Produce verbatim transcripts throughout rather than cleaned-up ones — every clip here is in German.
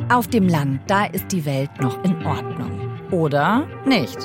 Auf dem Land, da ist die Welt noch in Ordnung. Oder nicht?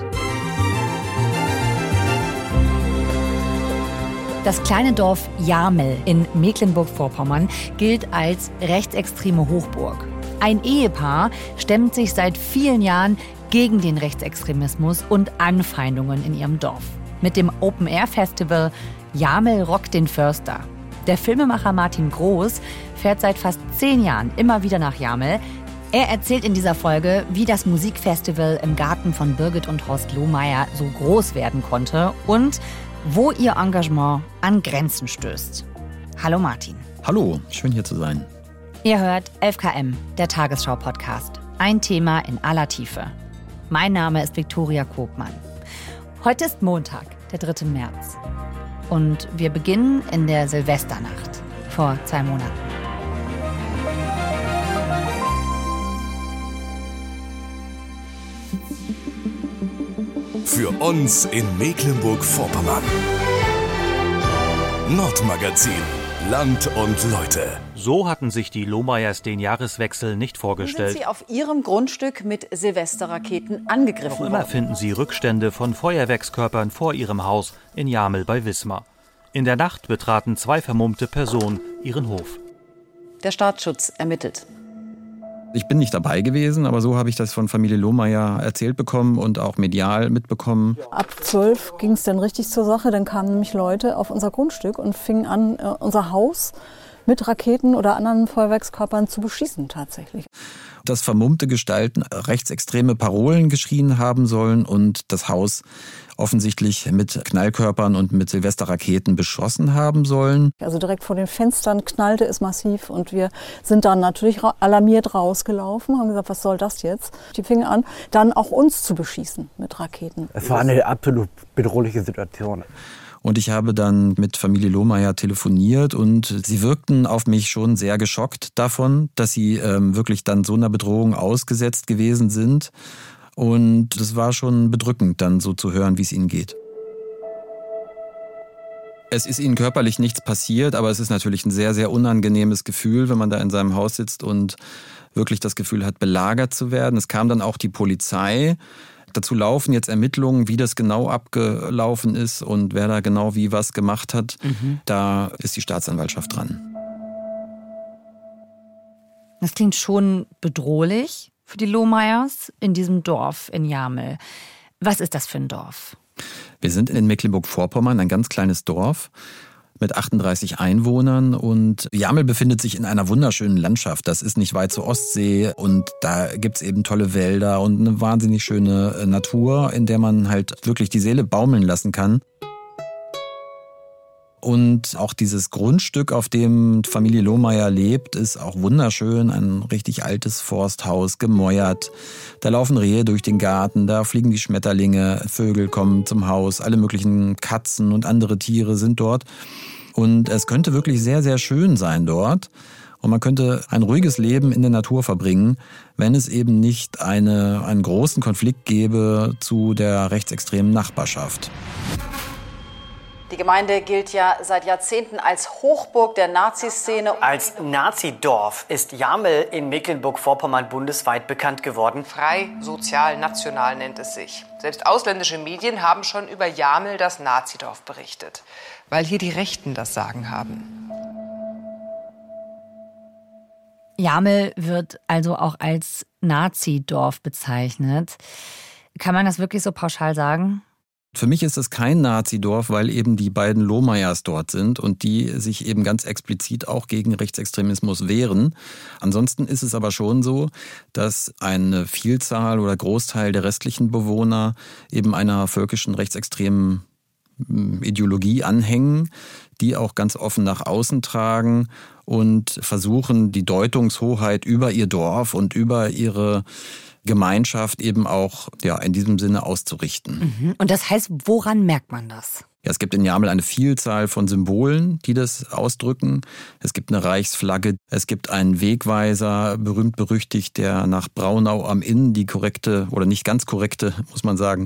Das kleine Dorf Jamel in Mecklenburg-Vorpommern gilt als rechtsextreme Hochburg. Ein Ehepaar stemmt sich seit vielen Jahren gegen den Rechtsextremismus und Anfeindungen in ihrem Dorf. Mit dem Open-Air-Festival Jamel rockt den Förster. Der Filmemacher Martin Groß fährt seit fast zehn Jahren immer wieder nach Jamel. Er erzählt in dieser Folge, wie das Musikfestival im Garten von Birgit und Horst Lohmeier so groß werden konnte und wo ihr Engagement an Grenzen stößt. Hallo Martin. Hallo, schön hier zu sein. Ihr hört elf K M, der Tagesschau-Podcast. Ein Thema in aller Tiefe. Mein Name ist Viktoria Kobmann. Heute ist Montag, der dritte März. Und wir beginnen in der Silvesternacht vor zwei Monaten. Für uns in Mecklenburg-Vorpommern. Nordmagazin. Land und Leute. So hatten sich die Lohmeiers den Jahreswechsel nicht vorgestellt. Sind sie auf ihrem Grundstück mit Silvesterraketen angegriffen worden. Noch immer finden sie Rückstände von Feuerwerkskörpern vor ihrem Haus in Jamel bei Wismar. In der Nacht betraten zwei vermummte Personen ihren Hof. Der Staatsschutz ermittelt. Ich bin nicht dabei gewesen, aber so habe ich das von Familie Lohmeier erzählt bekommen und auch medial mitbekommen. Ab zwölf ging es dann richtig zur Sache. Dann kamen nämlich Leute auf unser Grundstück und fingen an, unser Haus mit Raketen oder anderen Feuerwerkskörpern zu beschießen tatsächlich. Dass vermummte Gestalten rechtsextreme Parolen geschrien haben sollen und das Haus offensichtlich mit Knallkörpern und mit Silvesterraketen beschossen haben sollen. Also direkt vor den Fenstern knallte es massiv und wir sind dann natürlich alarmiert rausgelaufen, haben gesagt, was soll das jetzt? Die fingen an, dann auch uns zu beschießen mit Raketen. Es war eine absolut bedrohliche Situation. Und ich habe dann mit Familie Lohmeier telefoniert und sie wirkten auf mich schon sehr geschockt davon, dass sie ähm, wirklich dann so einer Bedrohung ausgesetzt gewesen sind. Und es war schon bedrückend, dann so zu hören, wie es ihnen geht. Es ist ihnen körperlich nichts passiert, aber es ist natürlich ein sehr, sehr unangenehmes Gefühl, wenn man da in seinem Haus sitzt und wirklich das Gefühl hat, belagert zu werden. Es kam dann auch die Polizei. Dazu laufen jetzt Ermittlungen, wie das genau abgelaufen ist und wer da genau wie was gemacht hat. Mhm. Da ist die Staatsanwaltschaft dran. Das klingt schon bedrohlich für die Lohmeiers in diesem Dorf in Jamel. Was ist das für ein Dorf? Wir sind in Mecklenburg-Vorpommern, ein ganz kleines Dorf mit achtunddreißig Einwohnern und Jamel befindet sich in einer wunderschönen Landschaft. Das ist nicht weit zur Ostsee und da gibt's eben tolle Wälder und eine wahnsinnig schöne Natur, in der man halt wirklich die Seele baumeln lassen kann. Und auch dieses Grundstück, auf dem Familie Lohmeier lebt, ist auch wunderschön. Ein richtig altes Forsthaus, gemäuert. Da laufen Rehe durch den Garten, da fliegen die Schmetterlinge, Vögel kommen zum Haus, alle möglichen Katzen und andere Tiere sind dort. Und es könnte wirklich sehr, sehr schön sein dort. Und man könnte ein ruhiges Leben in der Natur verbringen, wenn es eben nicht eine, einen großen Konflikt gäbe zu der rechtsextremen Nachbarschaft. Die Gemeinde gilt ja seit Jahrzehnten als Hochburg der Naziszene. Als Nazidorf ist Jamel in Mecklenburg-Vorpommern bundesweit bekannt geworden. Frei, sozial, national nennt es sich. Selbst ausländische Medien haben schon über Jamel, das Nazidorf, berichtet, weil hier die Rechten das Sagen haben. Jamel wird also auch als Nazidorf bezeichnet. Kann man das wirklich so pauschal sagen? Für mich ist es kein Nazidorf, weil eben die beiden Lohmeiers dort sind und die sich eben ganz explizit auch gegen Rechtsextremismus wehren. Ansonsten ist es aber schon so, dass eine Vielzahl oder Großteil der restlichen Bewohner eben einer völkischen rechtsextremen Ideologie anhängen, die auch ganz offen nach außen tragen und versuchen, die Deutungshoheit über ihr Dorf und über ihre Gemeinschaft eben auch ja, in diesem Sinne auszurichten. Mhm. Und das heißt, woran merkt man das? Ja, es gibt in Jamel eine Vielzahl von Symbolen, die das ausdrücken. Es gibt eine Reichsflagge, es gibt einen Wegweiser, berühmt-berüchtigt, der nach Braunau am Inn die korrekte oder nicht ganz korrekte, muss man sagen,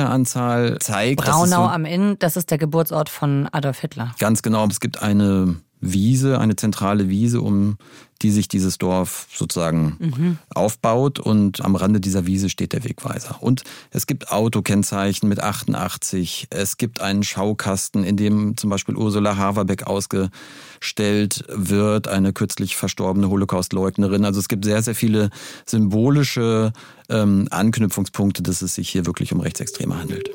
Kilometeranzahl zeigt. Braunau so am Inn, das ist der Geburtsort von Adolf Hitler. Ganz genau. Es gibt eine Wiese, eine zentrale Wiese, um die sich dieses Dorf sozusagen mhm. aufbaut. Und am Rande dieser Wiese steht der Wegweiser. Und es gibt Autokennzeichen mit achtundachtzig. Es gibt einen Schaukasten, in dem zum Beispiel Ursula Haverbeck ausgestellt wird, eine kürzlich verstorbene Holocaust-Leugnerin. Also es gibt sehr, sehr viele symbolische ähm, Anknüpfungspunkte, dass es sich hier wirklich um Rechtsextreme handelt.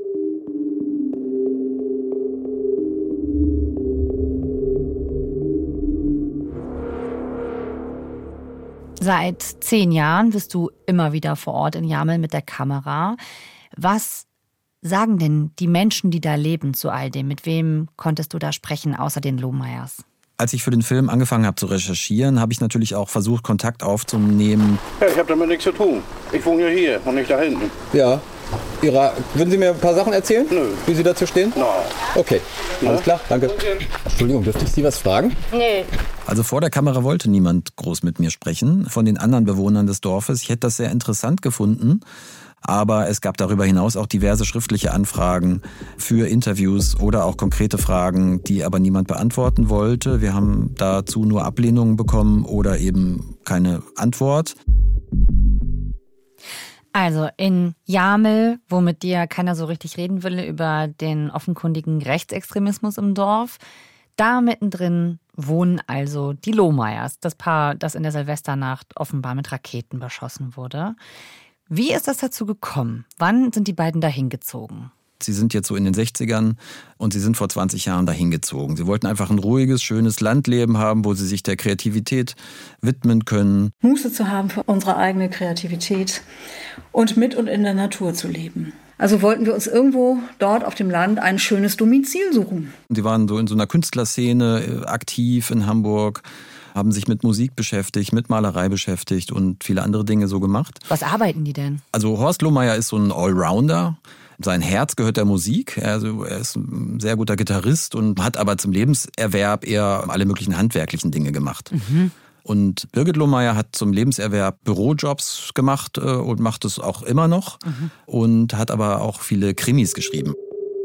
Seit zehn Jahren bist du immer wieder vor Ort in Jamel mit der Kamera. Was sagen denn die Menschen, die da leben, zu all dem? Mit wem konntest du da sprechen, außer den Lohmeyers? Als ich für den Film angefangen habe zu recherchieren, habe ich natürlich auch versucht, Kontakt aufzunehmen. Ja, ich habe damit nichts zu tun. Ich wohne ja hier und nicht da hinten. Ja. Ihra, würden Sie mir ein paar Sachen erzählen? Nö. Wie Sie dazu stehen? Nein. Okay, ja? Alles klar, danke. Entschuldigung, dürfte ich Sie was fragen? Nee. Also vor der Kamera wollte niemand groß mit mir sprechen, von den anderen Bewohnern des Dorfes. Ich hätte das sehr interessant gefunden. Aber es gab darüber hinaus auch diverse schriftliche Anfragen für Interviews oder auch konkrete Fragen, die aber niemand beantworten wollte. Wir haben dazu nur Ablehnungen bekommen oder eben keine Antwort. Also in Jamel, wo mit dir keiner so richtig reden will über den offenkundigen Rechtsextremismus im Dorf, da mittendrin wohnen also die Lohmeyers, das Paar, das in der Silvesternacht offenbar mit Raketen beschossen wurde. Wie ist das dazu gekommen? Wann sind die beiden dahin gezogen? Sie sind jetzt so in den sechzigern und sie sind vor zwanzig Jahren dahin gezogen. Sie wollten einfach ein ruhiges, schönes Landleben haben, wo sie sich der Kreativität widmen können. Muße zu haben für unsere eigene Kreativität und mit und in der Natur zu leben. Also wollten wir uns irgendwo dort auf dem Land ein schönes Domizil suchen. Sie waren so in so einer Künstlerszene aktiv in Hamburg, haben sich mit Musik beschäftigt, mit Malerei beschäftigt und viele andere Dinge so gemacht. Was arbeiten die denn? Also Horst Lohmeyer ist so ein Allrounder. Sein Herz gehört der Musik. Also er ist ein sehr guter Gitarrist und hat aber zum Lebenserwerb eher alle möglichen handwerklichen Dinge gemacht. Mhm. Und Birgit Lohmeyer hat zum Lebenserwerb Bürojobs gemacht und macht es auch immer noch. Mhm. Und hat aber auch viele Krimis geschrieben.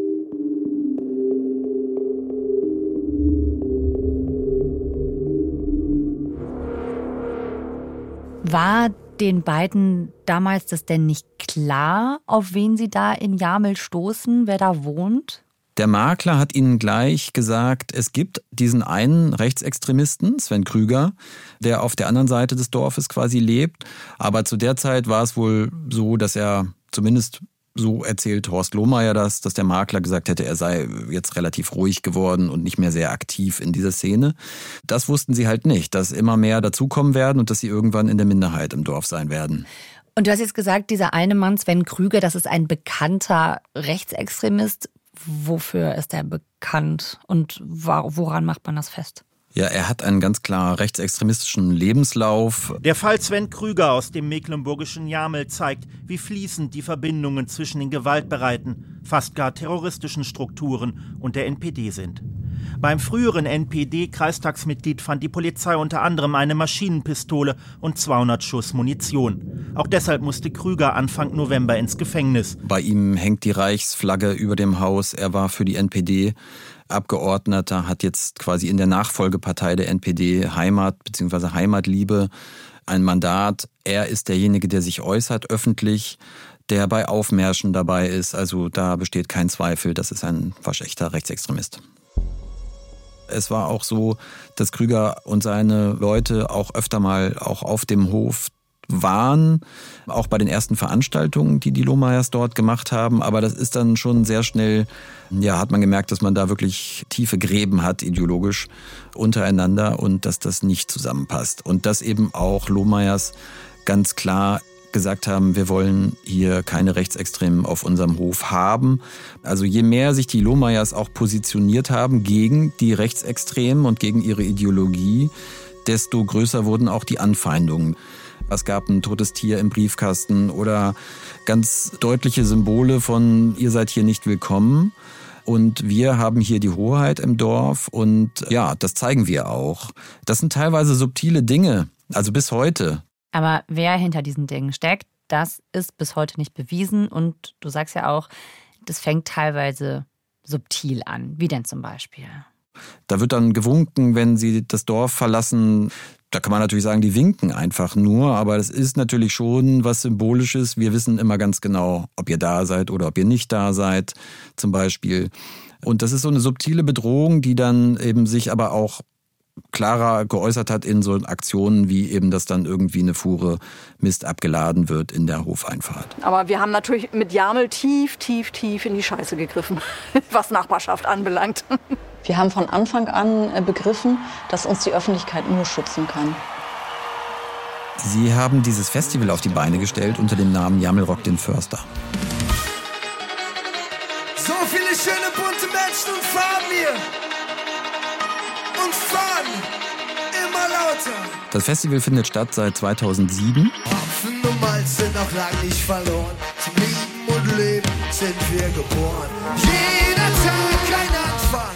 War den beiden damals das denn nicht klar, auf wen sie da in Jamel stoßen, wer da wohnt? Der Makler hat ihnen gleich gesagt, es gibt diesen einen Rechtsextremisten, Sven Krüger, der auf der anderen Seite des Dorfes quasi lebt. Aber zu der Zeit war es wohl so, dass er zumindest, so erzählt Horst Lohmeyer das, dass der Makler gesagt hätte, er sei jetzt relativ ruhig geworden und nicht mehr sehr aktiv in dieser Szene. Das wussten sie halt nicht, dass immer mehr dazukommen werden und dass sie irgendwann in der Minderheit im Dorf sein werden. Und du hast jetzt gesagt, dieser eine Mann, Sven Krüger, das ist ein bekannter Rechtsextremist. Wofür ist er bekannt und woran macht man das fest? Ja, er hat einen ganz klar rechtsextremistischen Lebenslauf. Der Fall Sven Krüger aus dem mecklenburgischen Jamel zeigt, wie fließend die Verbindungen zwischen den gewaltbereiten, fast gar terroristischen Strukturen und der N P D sind. Beim früheren N P D-Kreistagsmitglied fand die Polizei unter anderem eine Maschinenpistole und zweihundert Schuss Munition. Auch deshalb musste Krüger Anfang November ins Gefängnis. Bei ihm hängt die Reichsflagge über dem Haus. Er war für die N P D Abgeordneter, hat jetzt quasi in der Nachfolgepartei der N P D Heimat bzw. Heimatliebe ein Mandat. Er ist derjenige, der sich äußert öffentlich, der bei Aufmärschen dabei ist. Also da besteht kein Zweifel, das ist ein waschechter Rechtsextremist. Es war auch so, dass Krüger und seine Leute auch öfter mal auch auf dem Hof waren, auch bei den ersten Veranstaltungen, die die Lohmeyers dort gemacht haben. Aber das ist dann schon sehr schnell, ja, hat man gemerkt, dass man da wirklich tiefe Gräben hat, ideologisch untereinander und dass das nicht zusammenpasst. Und dass eben auch Lohmeyers ganz klar gesagt haben, wir wollen hier keine Rechtsextremen auf unserem Hof haben. Also je mehr sich die Lohmeyers auch positioniert haben gegen die Rechtsextremen und gegen ihre Ideologie, desto größer wurden auch die Anfeindungen. Es gab ein totes Tier im Briefkasten oder ganz deutliche Symbole von ihr seid hier nicht willkommen. Und wir haben hier die Hoheit im Dorf und ja, das zeigen wir auch. Das sind teilweise subtile Dinge, also bis heute. Aber wer hinter diesen Dingen steckt, das ist bis heute nicht bewiesen. Und du sagst ja auch, das fängt teilweise subtil an. Wie denn zum Beispiel? Da wird dann gewunken, wenn sie das Dorf verlassen. Da kann man natürlich sagen, die winken einfach nur, aber das ist natürlich schon was Symbolisches. Wir wissen immer ganz genau, ob ihr da seid oder ob ihr nicht da seid, zum Beispiel. Und das ist so eine subtile Bedrohung, die dann eben sich aber auch klarer geäußert hat in so Aktionen wie eben, dass dann irgendwie eine Fuhre Mist abgeladen wird in der Hofeinfahrt. Aber wir haben natürlich mit Jamel tief, tief, tief in die Scheiße gegriffen, was Nachbarschaft anbelangt. Wir haben von Anfang an begriffen, dass uns die Öffentlichkeit nur schützen kann. Sie haben dieses Festival auf die Beine gestellt unter dem Namen Jamel rockt den Förster. So viele schöne bunte Menschen und Farben hier. Und fahren immer lauter. Das Festival findet statt seit zweitausendsieben. Hopfen und Malz sind noch lange nicht verloren. Zum Lieben und Leben sind wir geboren. Jeder Tag ein Anfang.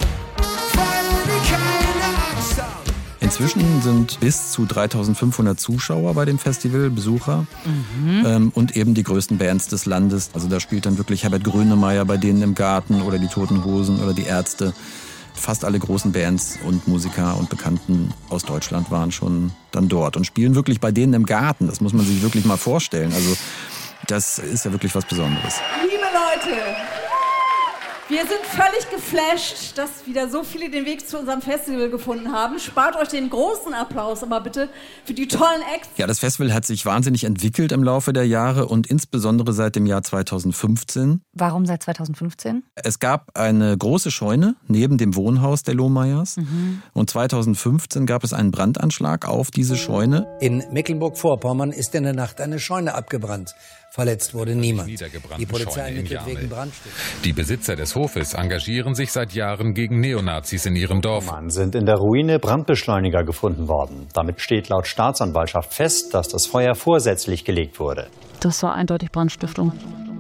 Inzwischen sind bis zu dreitausendfünfhundert Zuschauer bei dem Festival, Besucher, mhm. ähm, und eben die größten Bands des Landes. Also da spielt dann wirklich Herbert Grönemeyer bei denen im Garten oder die Toten Hosen oder die Ärzte. Fast alle großen Bands und Musiker und Bekannten aus Deutschland waren schon dann dort und spielen wirklich bei denen im Garten. Das muss man sich wirklich mal vorstellen. Also das ist ja wirklich was Besonderes. Liebe Leute, wir sind völlig geflasht, dass wieder so viele den Weg zu unserem Festival gefunden haben. Spart euch den großen Applaus aber bitte für die tollen Acts. Ja, das Festival hat sich wahnsinnig entwickelt im Laufe der Jahre und insbesondere seit dem Jahr zweitausendfünfzehn. Warum seit zweitausendfünfzehn? Es gab eine große Scheune neben dem Wohnhaus der Lohmeyers. Mhm. Und zweitausendfünfzehn gab es einen Brandanschlag auf diese Scheune. In Mecklenburg-Vorpommern ist in der Nacht eine Scheune abgebrannt. Verletzt wurde niemand. Die Polizei ermittelt wegen Brandstiftung. Die Besitzer des Hofes engagieren sich seit Jahren gegen Neonazis in ihrem Dorf. Sind in der Ruine Brandbeschleuniger gefunden worden. Damit steht laut Staatsanwaltschaft fest, dass das Feuer vorsätzlich gelegt wurde. Das war eindeutig Brandstiftung.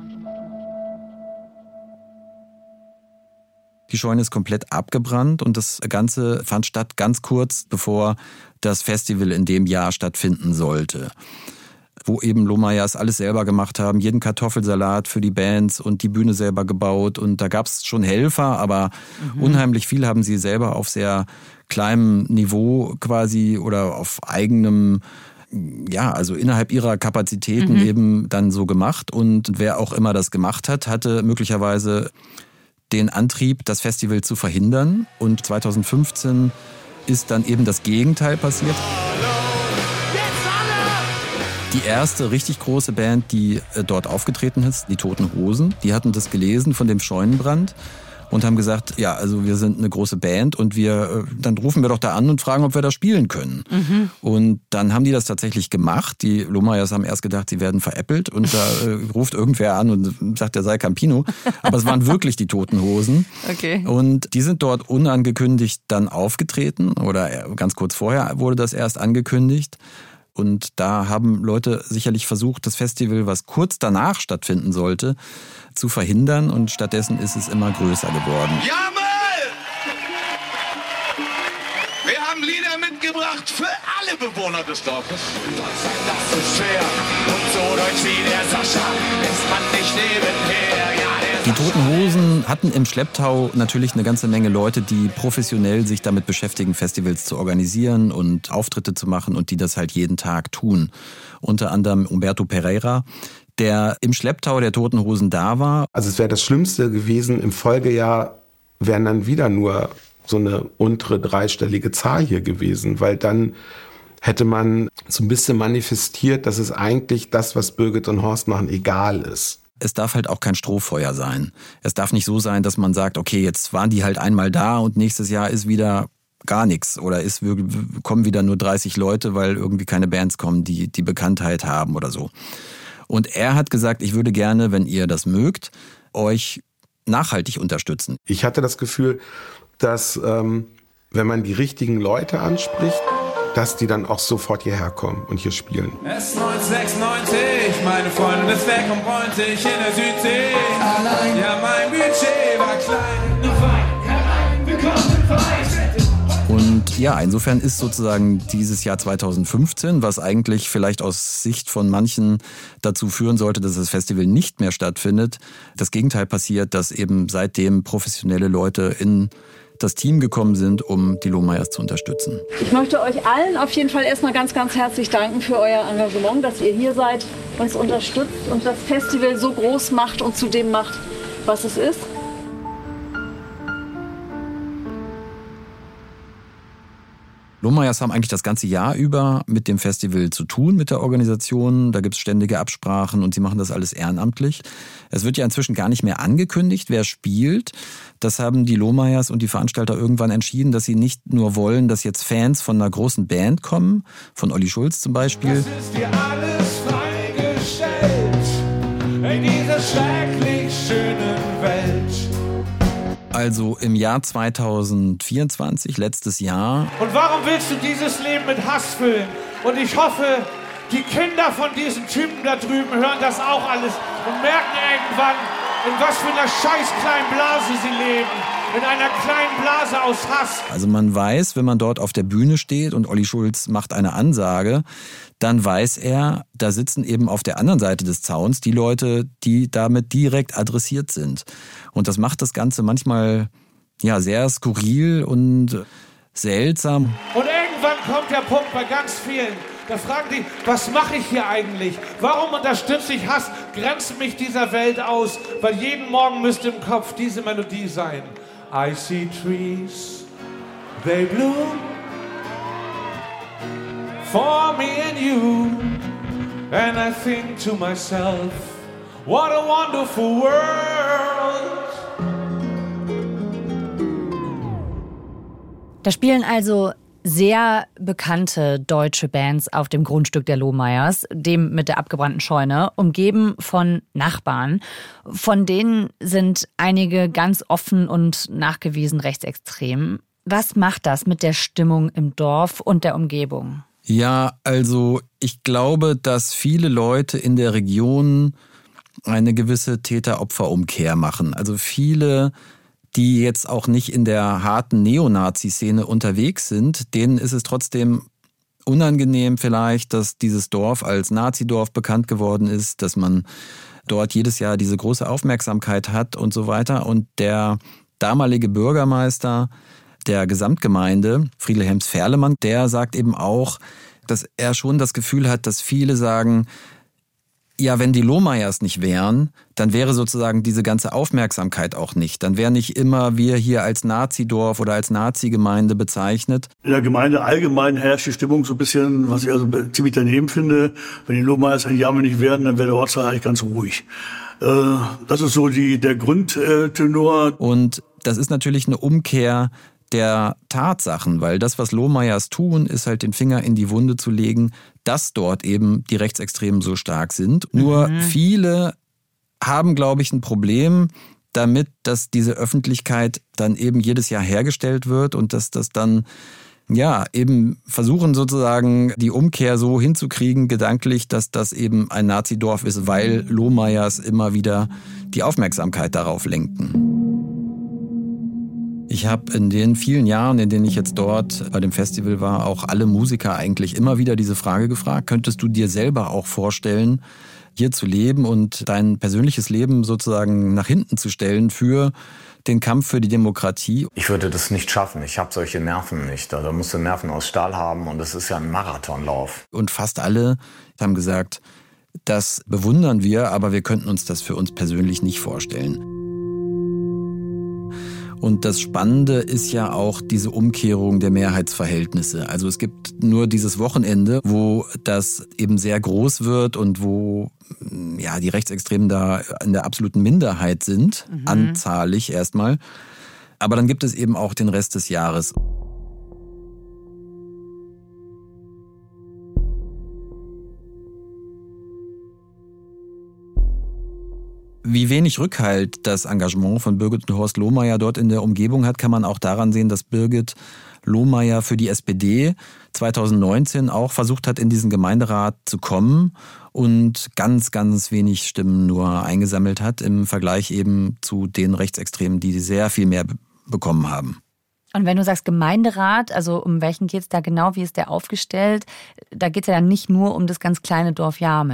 Die Scheune ist komplett abgebrannt und das Ganze fand statt ganz kurz bevor das Festival in dem Jahr stattfinden sollte. Wo eben Lohmeyers alles selber gemacht haben, jeden Kartoffelsalat für die Bands und die Bühne selber gebaut. Und da gab es schon Helfer, aber mhm. unheimlich viel haben sie selber auf sehr kleinem Niveau quasi oder auf eigenem, ja, also innerhalb ihrer Kapazitäten mhm. eben dann so gemacht. Und wer auch immer das gemacht hat, hatte möglicherweise den Antrieb, das Festival zu verhindern. Und zweitausendfünfzehn ist dann eben das Gegenteil passiert. Die erste richtig große Band, die dort aufgetreten ist, die Toten Hosen, die hatten das gelesen von dem Scheunenbrand und haben gesagt, ja, also wir sind eine große Band und wir, dann rufen wir doch da an und fragen, ob wir da spielen können. Mhm. Und dann haben die das tatsächlich gemacht. Die Lohmeyers haben erst gedacht, sie werden veräppelt und da äh, ruft irgendwer an und sagt, er sei Campino. Aber es waren wirklich die Toten Hosen. Okay. Und die sind dort unangekündigt dann aufgetreten oder ganz kurz vorher wurde das erst angekündigt. Und da haben Leute sicherlich versucht, das Festival, was kurz danach stattfinden sollte, zu verhindern. Und stattdessen ist es immer größer geworden. Jamel! Wir haben Lieder mitgebracht für alle Bewohner des Dorfes. Das ist schwer und so deutsch wie der Sascha ist man nicht nebenher. Ja, die Toten Hosen hatten im Schlepptau natürlich eine ganze Menge Leute, die professionell sich damit beschäftigen, Festivals zu organisieren und Auftritte zu machen und die das halt jeden Tag tun. Unter anderem Umberto Pereira, der im Schlepptau der Toten Hosen da war. Also es wäre das Schlimmste gewesen, im Folgejahr wären dann wieder nur so eine untere dreistellige Zahl hier gewesen, weil dann hätte man so ein bisschen manifestiert, dass es eigentlich das, was Birgit und Horst machen, egal ist. Es darf halt auch kein Strohfeuer sein. Es darf nicht so sein, dass man sagt, okay, jetzt waren die halt einmal da und nächstes Jahr ist wieder gar nichts oder ist, kommen wieder nur dreißig Leute, weil irgendwie keine Bands kommen, die die Bekanntheit haben oder so. Und er hat gesagt, ich würde gerne, wenn ihr das mögt, euch nachhaltig unterstützen. Ich hatte das Gefühl, dass ähm, wenn man die richtigen Leute anspricht, dass die dann auch sofort hierher kommen und hier spielen. S neunzehnhundertsechsundneunzig, meine Freundin ist weg und bräunt sich in der Südsee. Allein, ja mein Budget war klein. Noch weit herein, willkommen frei. Und ja, insofern ist sozusagen dieses Jahr zweitausendfünfzehn, was eigentlich vielleicht aus Sicht von manchen dazu führen sollte, dass das Festival nicht mehr stattfindet, das Gegenteil passiert, dass eben seitdem professionelle Leute in das Team gekommen sind, um die Lohmeyers zu unterstützen. Ich möchte euch allen auf jeden Fall erstmal ganz, ganz herzlich danken für euer Engagement, dass ihr hier seid, uns unterstützt und das Festival so groß macht und zu dem macht, was es ist. Lohmeyers haben eigentlich das ganze Jahr über mit dem Festival zu tun, mit der Organisation. Da gibt es ständige Absprachen und sie machen das alles ehrenamtlich. Es wird ja inzwischen gar nicht mehr angekündigt, wer spielt. Das haben die Lohmeyers und die Veranstalter irgendwann entschieden, dass sie nicht nur wollen, dass jetzt Fans von einer großen Band kommen, von Olli Schulz zum Beispiel. Das ist dir alles freigestellt, in dieser schrecklich schönen Welt. Also im Jahr zweitausendvierundzwanzig, letztes Jahr. Und warum willst du dieses Leben mit Hass füllen? Und ich hoffe, die Kinder von diesen Typen da drüben hören das auch alles und merken irgendwann, in was für einer scheiß kleinen Blase sie leben. In einer kleinen Blase aus Hass. Also man weiß, wenn man dort auf der Bühne steht und Olli Schulz macht eine Ansage, dann weiß er, da sitzen eben auf der anderen Seite des Zauns die Leute, die damit direkt adressiert sind. Und das macht das Ganze manchmal ja sehr skurril und seltsam. Und irgendwann kommt der Punkt bei ganz vielen, da fragen die, was mache ich hier eigentlich? Warum unterstütze ich Hass? Grenzt mich dieser Welt aus? Weil jeden Morgen müsste im Kopf diese Melodie sein. I see trees, they bloom for me and you, and I think to myself, what a wonderful world. Da spielen also sehr bekannte deutsche Bands auf dem Grundstück der Lohmeyers, dem mit der abgebrannten Scheune, umgeben von Nachbarn. Von denen sind einige ganz offen und nachgewiesen rechtsextrem. Was macht das mit der Stimmung im Dorf und der Umgebung? Ja, also ich glaube, dass viele Leute in der Region eine gewisse Täter-Opfer-Umkehr machen. Also viele, die jetzt auch nicht in der harten Neonazi-Szene unterwegs sind, denen ist es trotzdem unangenehm vielleicht, dass dieses Dorf als Nazidorf bekannt geworden ist, dass man dort jedes Jahr diese große Aufmerksamkeit hat und so weiter. Und der damalige Bürgermeister der Gesamtgemeinde, Friedel Helms-Ferlemann, der sagt eben auch, dass er schon das Gefühl hat, dass viele sagen, ja, wenn die Lohmeyers nicht wären, dann wäre sozusagen diese ganze Aufmerksamkeit auch nicht. Dann wäre nicht immer wir hier als Nazidorf oder als Nazi-Gemeinde bezeichnet. In der Gemeinde allgemein herrscht die Stimmung so ein bisschen, was ich also ziemlich daneben finde. Wenn die Lohmeyers ein Jammer nicht wären, dann wäre der Ortsteil eigentlich ganz ruhig. Äh, das ist so die, der Grundtenor. Und das ist natürlich eine Umkehr der Tatsachen, weil das, was Lohmeyers tun, ist halt den Finger in die Wunde zu legen, dass dort eben die Rechtsextremen so stark sind. Mhm. Nur viele haben, glaube ich, ein Problem damit, dass diese Öffentlichkeit dann eben jedes Jahr hergestellt wird und dass das dann, ja, eben versuchen sozusagen die Umkehr so hinzukriegen, gedanklich, dass das eben ein Nazidorf ist, weil Lohmeyers immer wieder die Aufmerksamkeit darauf lenken. Ich habe in den vielen Jahren, in denen ich jetzt dort bei dem Festival war, auch alle Musiker eigentlich immer wieder diese Frage gefragt, könntest du dir selber auch vorstellen, hier zu leben und dein persönliches Leben sozusagen nach hinten zu stellen für den Kampf für die Demokratie? Ich würde das nicht schaffen. Ich habe solche Nerven nicht. Da musst du Nerven aus Stahl haben und das ist ja ein Marathonlauf. Und fast alle haben gesagt, das bewundern wir, aber wir könnten uns das für uns persönlich nicht vorstellen. Und das Spannende ist ja auch diese Umkehrung der Mehrheitsverhältnisse. Also es gibt nur dieses Wochenende, wo das eben sehr groß wird und wo ja die Rechtsextremen da in der absoluten Minderheit sind, mhm. anzahlig erstmal. Aber dann gibt es eben auch den Rest des Jahres. Wie wenig Rückhalt das Engagement von Birgit und Horst Lohmeyer dort in der Umgebung hat, kann man auch daran sehen, dass Birgit Lohmeyer für die S P D zweitausendneunzehn auch versucht hat, in diesen Gemeinderat zu kommen und ganz, ganz wenig Stimmen nur eingesammelt hat im Vergleich eben zu den Rechtsextremen, die sehr viel mehr bekommen haben. Und wenn du sagst Gemeinderat, also um welchen geht es da genau, wie ist der aufgestellt? Da geht es ja dann nicht nur um das ganz kleine Dorf Jamel.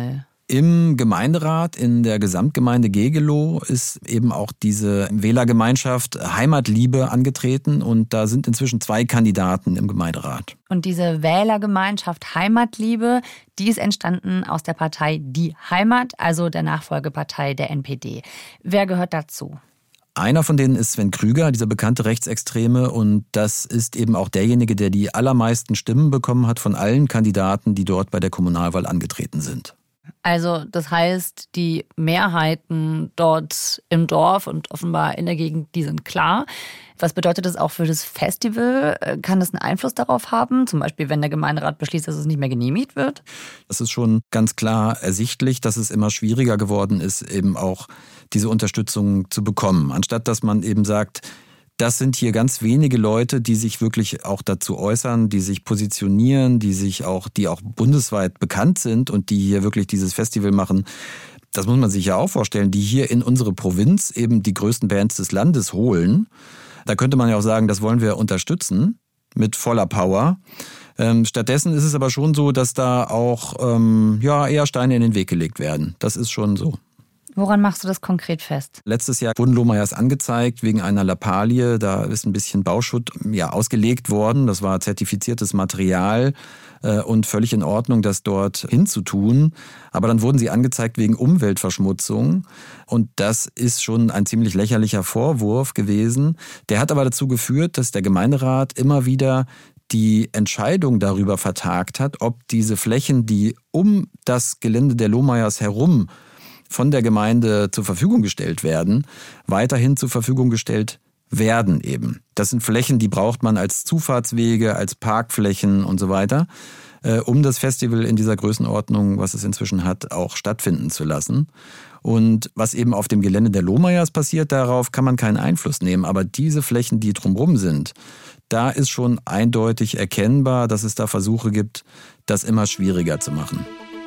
Im Gemeinderat in der Gesamtgemeinde Gegelow ist eben auch diese Wählergemeinschaft Heimatliebe angetreten und da sind inzwischen zwei Kandidaten im Gemeinderat. Und diese Wählergemeinschaft Heimatliebe, die ist entstanden aus der Partei Die Heimat, also der Nachfolgepartei der N P D. Wer gehört dazu? Einer von denen ist Sven Krüger, dieser bekannte Rechtsextreme, und das ist eben auch derjenige, der die allermeisten Stimmen bekommen hat von allen Kandidaten, die dort bei der Kommunalwahl angetreten sind. Also das heißt, die Mehrheiten dort im Dorf und offenbar in der Gegend, die sind klar. Was bedeutet das auch für das Festival? Kann das einen Einfluss darauf haben? Zum Beispiel, wenn der Gemeinderat beschließt, dass es nicht mehr genehmigt wird? Es ist schon ganz klar ersichtlich, dass es immer schwieriger geworden ist, eben auch diese Unterstützung zu bekommen. Anstatt dass man eben sagt, das sind hier ganz wenige Leute, die sich wirklich auch dazu äußern, die sich positionieren, die sich auch, die auch bundesweit bekannt sind und die hier wirklich dieses Festival machen. Das muss man sich ja auch vorstellen, die hier in unsere Provinz eben die größten Bands des Landes holen. Da könnte man ja auch sagen, das wollen wir unterstützen mit voller Power. Ähm, stattdessen ist es aber schon so, dass da auch ähm, ja, eher Steine in den Weg gelegt werden. Das ist schon so. Woran machst du das konkret fest? Letztes Jahr wurden Lohmeyers angezeigt wegen einer Lappalie. Da ist ein bisschen Bauschutt ja, ausgelegt worden. Das war zertifiziertes Material äh, und völlig in Ordnung, das dort hinzutun. Aber dann wurden sie angezeigt wegen Umweltverschmutzung. Und das ist schon ein ziemlich lächerlicher Vorwurf gewesen. Der hat aber dazu geführt, dass der Gemeinderat immer wieder die Entscheidung darüber vertagt hat, ob diese Flächen, die um das Gelände der Lohmeyers herum von der Gemeinde zur Verfügung gestellt werden, weiterhin zur Verfügung gestellt werden eben. Das sind Flächen, die braucht man als Zufahrtswege, als Parkflächen und so weiter, äh, um das Festival in dieser Größenordnung, was es inzwischen hat, auch stattfinden zu lassen. Und was eben auf dem Gelände der Lohmeyers passiert, darauf kann man keinen Einfluss nehmen. Aber diese Flächen, die drumherum sind, da ist schon eindeutig erkennbar, dass es da Versuche gibt, das immer schwieriger zu machen.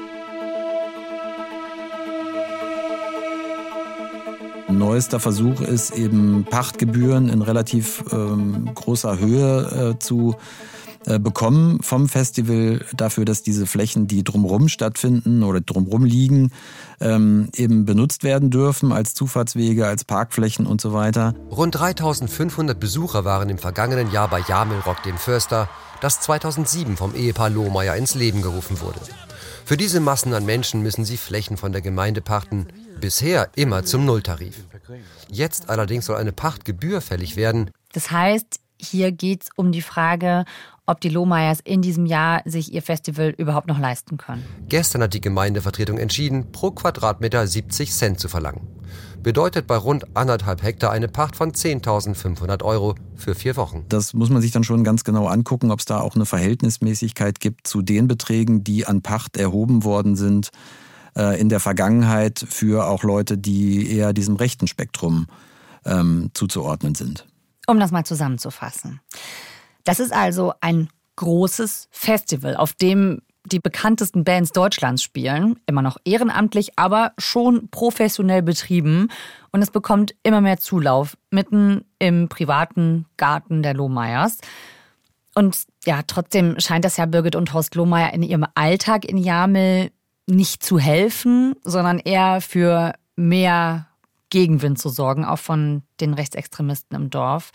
Neuester Versuch ist eben Pachtgebühren in relativ ähm, großer Höhe äh, zu äh, bekommen vom Festival dafür, dass diese Flächen, die drumherum stattfinden oder drumherum liegen, ähm, eben benutzt werden dürfen als Zufahrtswege, als Parkflächen und so weiter. Rund dreitausendfünfhundert Besucher waren im vergangenen Jahr bei Jamel Rock dem Förster, das zweitausendsieben vom Ehepaar Lohmeyer ins Leben gerufen wurde. Für diese Massen an Menschen müssen sie Flächen von der Gemeinde pachten, bisher immer zum Nulltarif. Jetzt allerdings soll eine Pachtgebühr fällig werden. Das heißt, hier geht es um die Frage, ob die Lohmeyers in diesem Jahr sich ihr Festival überhaupt noch leisten können. Gestern hat die Gemeindevertretung entschieden, pro Quadratmeter siebzig Cent zu verlangen. Bedeutet bei rund anderthalb Hektar eine Pacht von zehntausendfünfhundert Euro für vier Wochen. Das muss man sich dann schon ganz genau angucken, ob es da auch eine Verhältnismäßigkeit gibt zu den Beträgen, die an Pacht erhoben worden sind äh, in der Vergangenheit für auch Leute, die eher diesem rechten Spektrum ähm, zuzuordnen sind. Um das mal zusammenzufassen. Das ist also ein großes Festival, auf dem die bekanntesten Bands Deutschlands spielen, immer noch ehrenamtlich, aber schon professionell betrieben. Und es bekommt immer mehr Zulauf, mitten im privaten Garten der Lohmeyers. Und ja, trotzdem scheint das ja Birgit und Horst Lohmeyer in ihrem Alltag in Jamel nicht zu helfen, sondern eher für mehr Gegenwind zu sorgen, auch von den Rechtsextremisten im Dorf.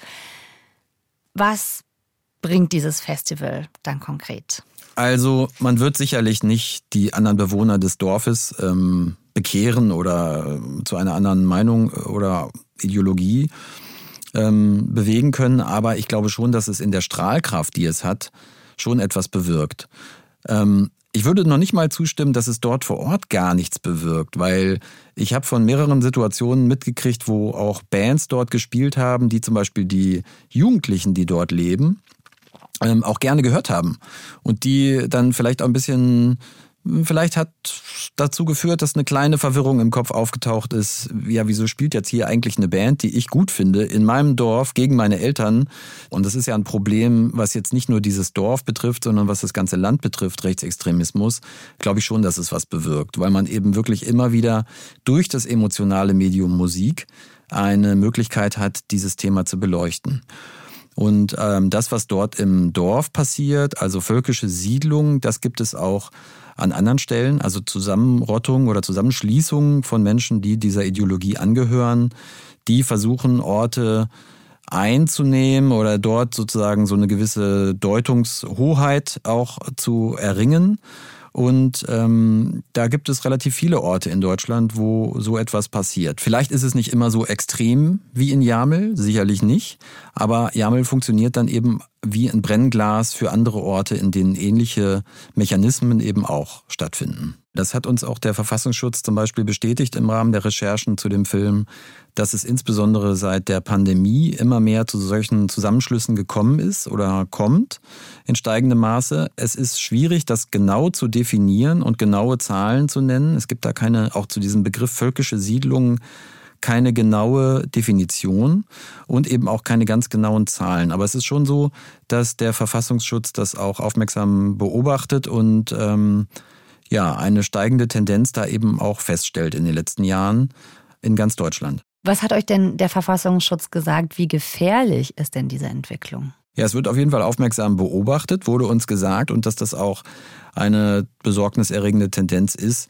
Was bringt dieses Festival dann konkret? Also man wird sicherlich nicht die anderen Bewohner des Dorfes ähm, bekehren oder äh, zu einer anderen Meinung oder Ideologie ähm, bewegen können, aber ich glaube schon, dass es in der Strahlkraft, die es hat, schon etwas bewirkt. Ähm, ich würde noch nicht mal zustimmen, dass es dort vor Ort gar nichts bewirkt, weil ich habe von mehreren Situationen mitgekriegt, wo auch Bands dort gespielt haben, die zum Beispiel die Jugendlichen, die dort leben, ähm, auch gerne gehört haben. Und die dann vielleicht auch ein bisschen, vielleicht hat dazu geführt, dass eine kleine Verwirrung im Kopf aufgetaucht ist. Ja, wieso spielt jetzt hier eigentlich eine Band, die ich gut finde, in meinem Dorf gegen meine Eltern? Und das ist ja ein Problem, was jetzt nicht nur dieses Dorf betrifft, sondern was das ganze Land betrifft, Rechtsextremismus. Glaube ich schon, dass es was bewirkt, weil man eben wirklich immer wieder durch das emotionale Medium Musik eine Möglichkeit hat, dieses Thema zu beleuchten. Und ähm, das, was dort im Dorf passiert, also völkische Siedlung, das gibt es auch an anderen Stellen, also Zusammenrottung oder Zusammenschließungen von Menschen, die dieser Ideologie angehören, die versuchen, Orte einzunehmen oder dort sozusagen so eine gewisse Deutungshoheit auch zu erringen. Und ähm, da gibt es relativ viele Orte in Deutschland, wo so etwas passiert. Vielleicht ist es nicht immer so extrem wie in Jamel, sicherlich nicht. Aber Jamel funktioniert dann eben wie ein Brennglas für andere Orte, in denen ähnliche Mechanismen eben auch stattfinden. Das hat uns auch der Verfassungsschutz zum Beispiel bestätigt im Rahmen der Recherchen zu dem Film, dass es insbesondere seit der Pandemie immer mehr zu solchen Zusammenschlüssen gekommen ist oder kommt in steigendem Maße. Es ist schwierig, das genau zu definieren und genaue Zahlen zu nennen. Es gibt da keine, auch zu diesem Begriff völkische Siedlungen, keine genaue Definition und eben auch keine ganz genauen Zahlen. Aber es ist schon so, dass der Verfassungsschutz das auch aufmerksam beobachtet und ähm, ja, eine steigende Tendenz da eben auch feststellt in den letzten Jahren in ganz Deutschland. Was hat euch denn der Verfassungsschutz gesagt? Wie gefährlich ist denn diese Entwicklung? Ja, es wird auf jeden Fall aufmerksam beobachtet, wurde uns gesagt, und dass das auch eine besorgniserregende Tendenz ist,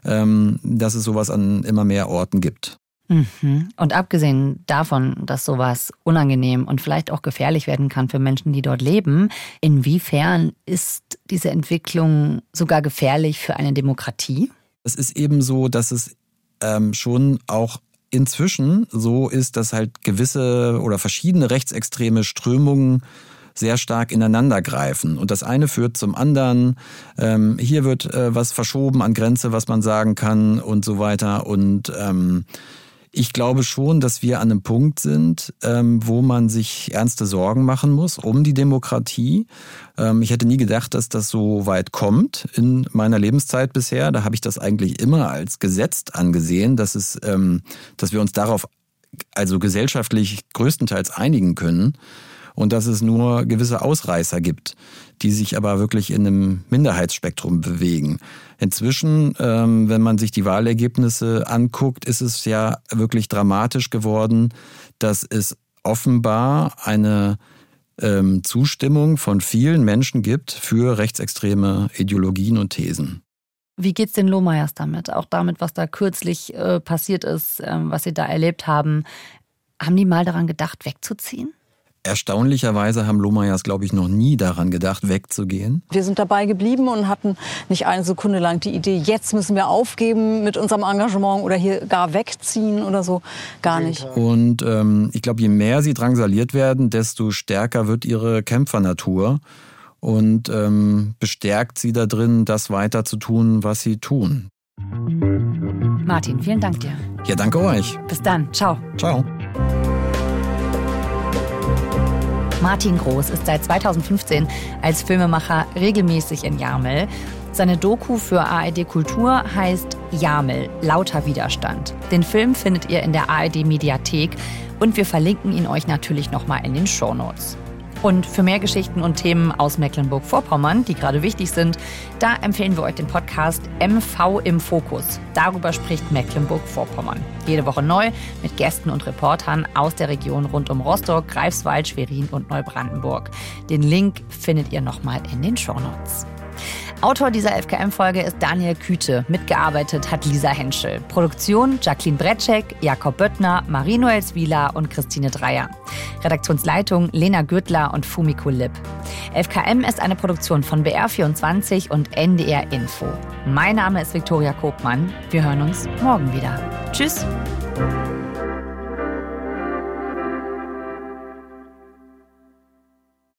dass es sowas an immer mehr Orten gibt. Mhm. Und abgesehen davon, dass sowas unangenehm und vielleicht auch gefährlich werden kann für Menschen, die dort leben, inwiefern ist diese Entwicklung sogar gefährlich für eine Demokratie? Es ist eben so, dass es ähm, schon auch inzwischen so ist, dass halt gewisse oder verschiedene rechtsextreme Strömungen sehr stark ineinander greifen. Und das eine führt zum anderen. Ähm, hier wird äh, was verschoben an Grenze, was man sagen kann und so weiter. Und ähm, ich glaube schon, dass wir an einem Punkt sind, ähm, wo man sich ernste Sorgen machen muss um die Demokratie. Ähm, ich hätte nie gedacht, dass das so weit kommt in meiner Lebenszeit bisher. Da habe ich das eigentlich immer als gesetzt angesehen, dass es, ähm, dass wir uns darauf also gesellschaftlich größtenteils einigen können. Und dass es nur gewisse Ausreißer gibt, die sich aber wirklich in einem Minderheitsspektrum bewegen. Inzwischen, ähm, wenn man sich die Wahlergebnisse anguckt, ist es ja wirklich dramatisch geworden, dass es offenbar eine ähm, Zustimmung von vielen Menschen gibt für rechtsextreme Ideologien und Thesen. Wie geht's den Lohmeyers damit? Auch damit, was da kürzlich äh, passiert ist, äh, was sie da erlebt haben. Haben die mal daran gedacht, wegzuziehen? Erstaunlicherweise haben Lohmeyers, glaube ich, noch nie daran gedacht, wegzugehen. Wir sind dabei geblieben und hatten nicht eine Sekunde lang die Idee, jetzt müssen wir aufgeben mit unserem Engagement oder hier gar wegziehen oder so. Gar nicht. Und ähm, ich glaube, je mehr sie drangsaliert werden, desto stärker wird ihre Kämpfernatur und ähm, bestärkt sie da drin, das weiter zu tun, was sie tun. Martin, vielen Dank dir. Ja, danke euch. Bis dann. Ciao. Ciao. Martin Groß ist seit zweitausendfünfzehn als Filmemacher regelmäßig in Jamel. Seine Doku für A R D Kultur heißt Jamel, lauter Widerstand. Den Film findet ihr in der A R D Mediathek und wir verlinken ihn euch natürlich nochmal in den Shownotes. Und für mehr Geschichten und Themen aus Mecklenburg-Vorpommern, die gerade wichtig sind, da empfehlen wir euch den Podcast M V im Fokus. Darüber spricht Mecklenburg-Vorpommern. Jede Woche neu mit Gästen und Reportern aus der Region rund um Rostock, Greifswald, Schwerin und Neubrandenburg. Den Link findet ihr nochmal in den Shownotes. Autor dieser F K M-Folge ist Daniel Küte. Mitgearbeitet hat Lisa Henschel. Produktion Jacqueline Bretschek, Jakob Böttner, Marie-Noel Zwieler und Christine Dreier. Redaktionsleitung Lena Gürtler und Fumiko Lipp. F K M ist eine Produktion von B R vierundzwanzig und N D R Info. Mein Name ist Viktoria Kobmann. Wir hören uns morgen wieder. Tschüss.